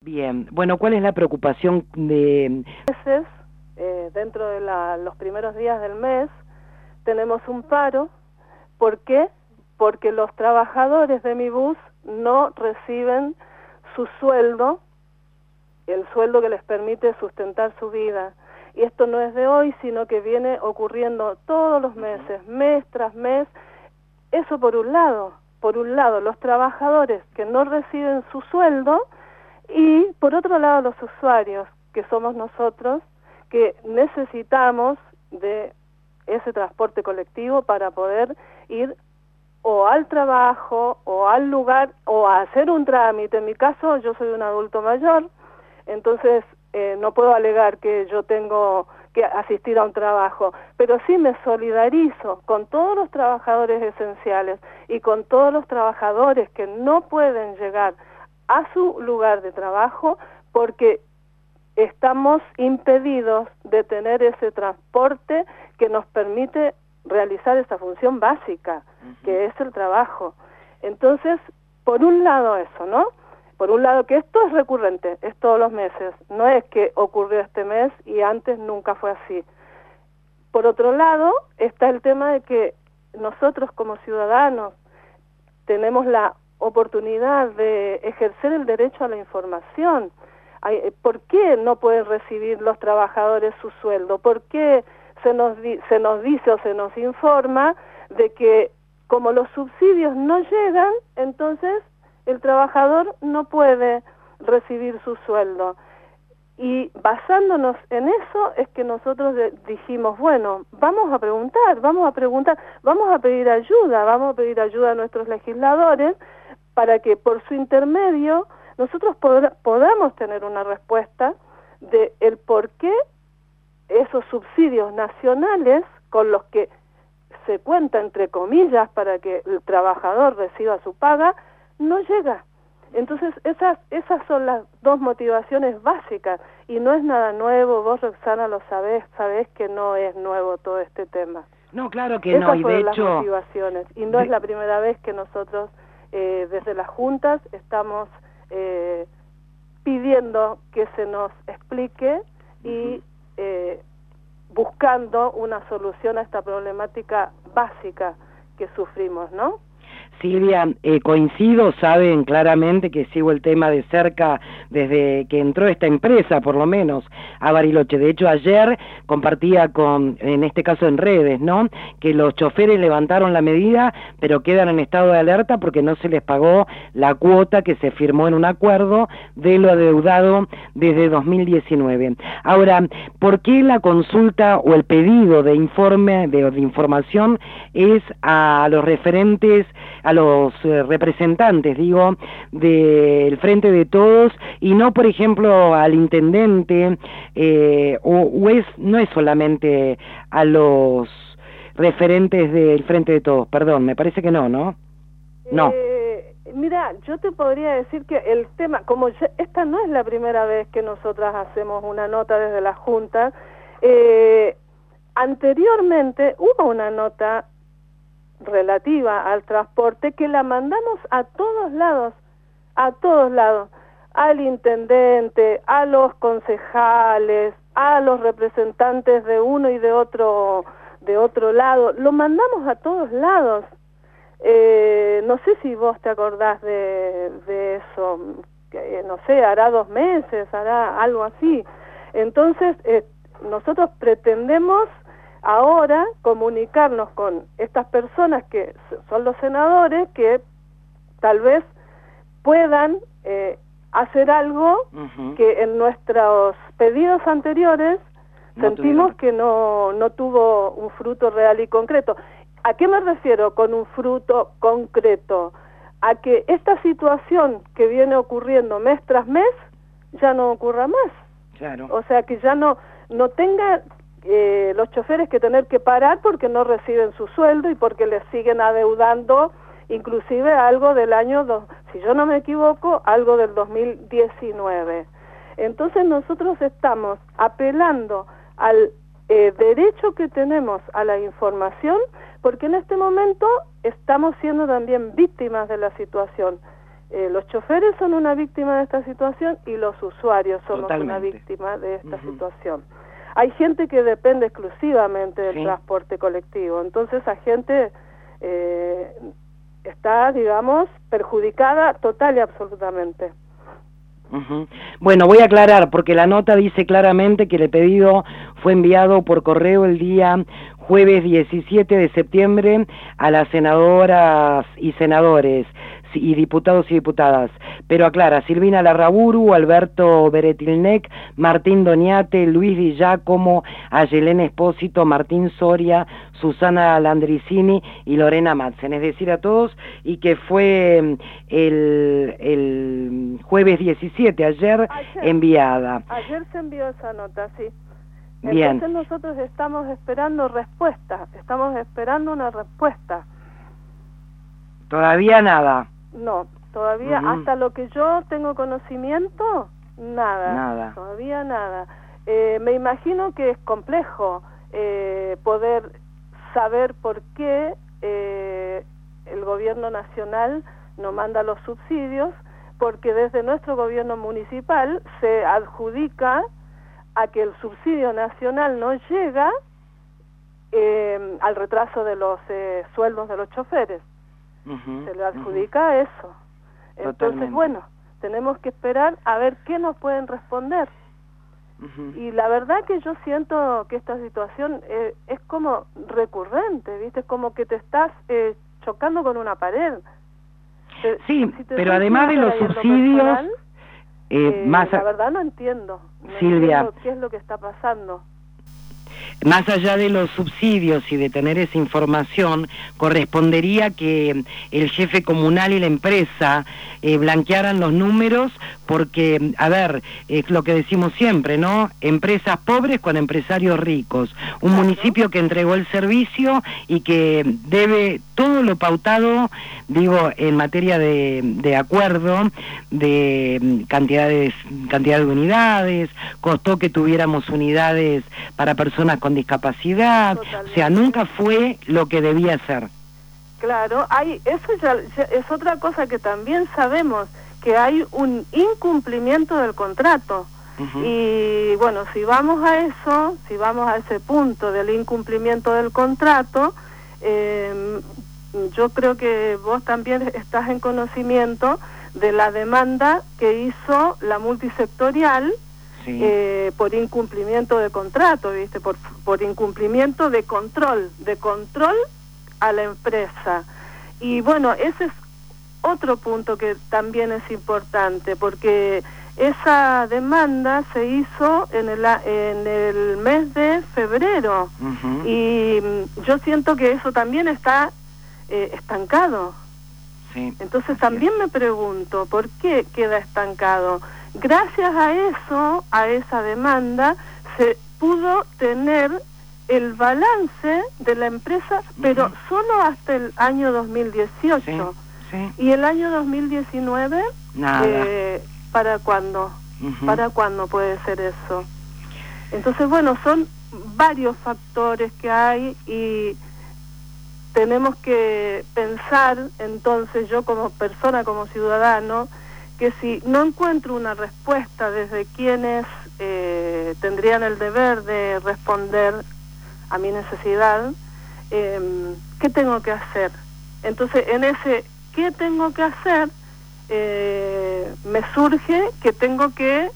Bien, bueno, ¿cuál es la preocupación de...? Dentro de los primeros días del mes tenemos un paro. ¿Por qué? Porque los trabajadores de mi bus no reciben su sueldo, el sueldo que les permite sustentar su vida. Y esto no es de hoy, sino que viene ocurriendo todos los meses, mes tras mes. Eso por un lado, los trabajadores que no reciben su sueldo, y por otro lado los usuarios, que somos nosotros, que necesitamos de ese transporte colectivo para poder ir o al trabajo o al lugar o a hacer un trámite. En mi caso, yo soy un adulto mayor, entonces no puedo alegar que yo tengo que asistir a un trabajo, pero sí me solidarizo con todos los trabajadores esenciales y con todos los trabajadores que no pueden llegar a su lugar de trabajo porque estamos impedidos de tener ese transporte que nos permite realizar esa función básica, que es el trabajo. Entonces, por un lado eso, ¿no? Por un lado que esto es recurrente, es todos los meses, no es que ocurrió este mes y antes nunca fue así. Por otro lado, está el tema de que nosotros como ciudadanos tenemos la oportunidad de ejercer el derecho a la información. ¿Por qué no pueden recibir los trabajadores su sueldo? ¿Por qué se nos dice o se nos informa de que como los subsidios no llegan, entonces el trabajador no puede recibir su sueldo? Y basándonos en eso es que nosotros dijimos, bueno, vamos a preguntar, vamos a pedir ayuda a nuestros legisladores para que por su intermedio nosotros podamos tener una respuesta de el por qué esos subsidios nacionales con los que se cuenta entre comillas para que el trabajador reciba su paga no llega. Entonces esas son las dos motivaciones básicas y no es nada nuevo. Vos, Roxana, lo sabés que no es nuevo todo este tema. No, claro que no, y de hecho... Esas fueron las motivaciones y no es la primera vez que nosotros desde las juntas estamos pidiendo que se nos explique y buscando una solución a esta problemática básica que sufrimos, ¿no? Silvia, coincido, saben claramente que sigo el tema de cerca desde que entró esta empresa, por lo menos, a Bariloche. De hecho, ayer compartía en este caso en redes, ¿no?, que los choferes levantaron la medida, pero quedan en estado de alerta porque no se les pagó la cuota que se firmó en un acuerdo de lo adeudado desde 2019. Ahora, ¿por qué la consulta o el pedido de informe, de información, es a los referentes, a los representantes, digo, del Frente de Todos y no, por ejemplo, al intendente, no es solamente a los referentes del Frente de Todos? Perdón, me parece que no, ¿no? No. Mira, yo te podría decir que el tema, como esta no es la primera vez que nosotras hacemos una nota desde la Junta, anteriormente hubo una nota relativa al transporte que la mandamos a todos lados, al intendente, a los concejales, a los representantes de uno y de otro lado, lo mandamos a todos lados. No sé si vos te acordás de eso, no sé, hará 2 meses, hará algo así. Entonces, nosotros pretendemos ahora comunicarnos con estas personas que son los senadores, que tal vez puedan hacer algo que en nuestros pedidos anteriores sentimos que no tuvo un fruto real y concreto. ¿A qué me refiero con un fruto concreto? A que esta situación que viene ocurriendo mes tras mes ya no ocurra más. Claro. O sea, que ya no tenga los choferes que tener que parar porque no reciben su sueldo y porque les siguen adeudando inclusive algo del año, si yo no me equivoco, algo del 2019. Entonces nosotros estamos apelando al derecho que tenemos a la información, porque en este momento estamos siendo también víctimas de la situación. Los choferes son una víctima de esta situación y los usuarios somos Totalmente. una víctima de esta situación. Hay gente que depende exclusivamente del transporte colectivo, entonces esa gente está, digamos, perjudicada total y absolutamente. Bueno, voy a aclarar, porque la nota dice claramente que el pedido fue enviado por correo el día jueves 17 de septiembre a las senadoras y senadores y diputados y diputadas, pero aclara, Silvina Larraburu, Alberto Beretilnec, Martín Doñate, Luis Di Giacomo, Ayelén Espósito, Martín Soria, Susana Landricini y Lorena Madsen, es decir, a todos, y que fue el jueves 17, ayer enviada. Ayer se envió esa nota, sí. Bien. Entonces nosotros estamos esperando respuesta, estamos esperando una respuesta. ¿Todavía nada? No, todavía, hasta lo que yo tengo conocimiento, nada. Todavía nada. Me imagino que es complejo poder saber por qué el gobierno nacional no manda los subsidios, porque desde nuestro gobierno municipal se adjudica a que el subsidio nacional no llega al retraso de los sueldos de los choferes. Se le adjudica eso. Entonces, Totalmente. bueno, tenemos que esperar a ver qué nos pueden responder. Y la verdad que yo siento que esta situación es como recurrente, ¿viste? Es como que te estás chocando con una pared. Sí, pero además de los subsidios, la verdad no entiendo. Silvia, entiendo qué es lo que está pasando. Más allá de los subsidios y de tener esa información, correspondería que el jefe comunal y la empresa blanquearan los números, porque, a ver, es lo que decimos siempre, ¿no? Empresas pobres con empresarios ricos. Un municipio que entregó el servicio y que debe todo lo pautado, digo, en materia de acuerdo, de cantidad de unidades, costó que tuviéramos unidades para personas con discapacidad. Totalmente. O sea, nunca fue lo que debía ser. Claro, eso ya es otra cosa que también sabemos, que hay un incumplimiento del contrato. Y bueno, si vamos a eso, si vamos a ese punto del incumplimiento del contrato, yo creo que vos también estás en conocimiento de la demanda que hizo la multisectorial. Sí. Por incumplimiento de contrato, ¿viste? Por incumplimiento de control a la empresa. Y bueno, ese es otro punto que también es importante, porque esa demanda se hizo en el mes de febrero, y yo siento que eso también está estancado. Sí, entonces también me pregunto, ¿por qué queda estancado? Gracias a eso, a esa demanda, se pudo tener el balance de la empresa, pero solo hasta el año 2018. Sí. ¿Y el año 2019? Nada. ¿Para cuándo? ¿Para cuándo puede ser eso? Entonces, bueno, son varios factores que hay y tenemos que pensar, entonces, yo como persona, como ciudadano, que si no encuentro una respuesta desde quienes tendrían el deber de responder a mi necesidad, ¿qué tengo que hacer? Entonces, en ese ¿qué tengo que hacer? Me surge que tengo que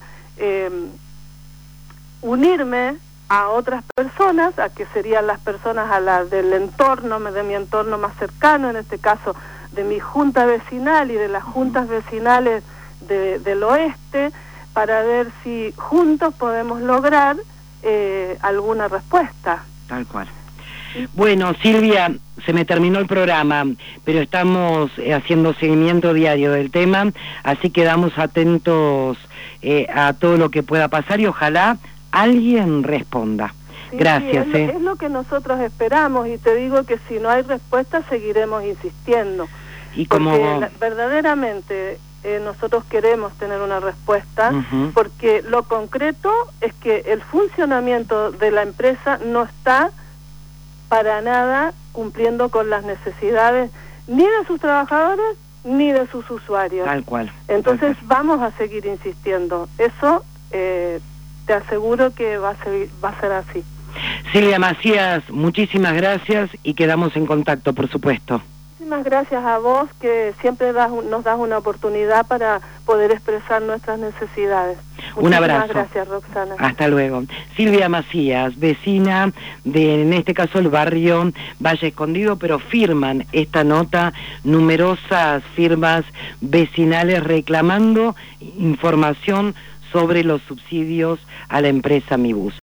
unirme a otras personas, a que serían las personas del entorno, de mi entorno más cercano, en este caso de mi junta vecinal y de las juntas vecinales del oeste, para ver si juntos podemos lograr alguna respuesta. Tal cual. Bueno, Silvia, se me terminó el programa, pero estamos haciendo seguimiento diario del tema, así quedamos atentos a todo lo que pueda pasar y ojalá alguien responda. Sí, gracias. Sí, es lo que nosotros esperamos, y te digo que si no hay respuesta seguiremos insistiendo. Y porque verdaderamente nosotros queremos tener una respuesta, porque lo concreto es que el funcionamiento de la empresa no está para nada cumpliendo con las necesidades ni de sus trabajadores ni de sus usuarios. Tal cual. Entonces vamos a seguir insistiendo. Eso te aseguro que va a ser así. Silvia Macías, muchísimas gracias y quedamos en contacto, por supuesto. Muchísimas gracias a vos, que siempre nos das una oportunidad para poder expresar nuestras necesidades. Un abrazo. Muchísimas gracias, Roxana. Hasta luego. Silvia Macías, vecina de, en este caso, el barrio Valle Escondido, pero firman esta nota numerosas firmas vecinales reclamando información sobre los subsidios a la empresa Mi Bus.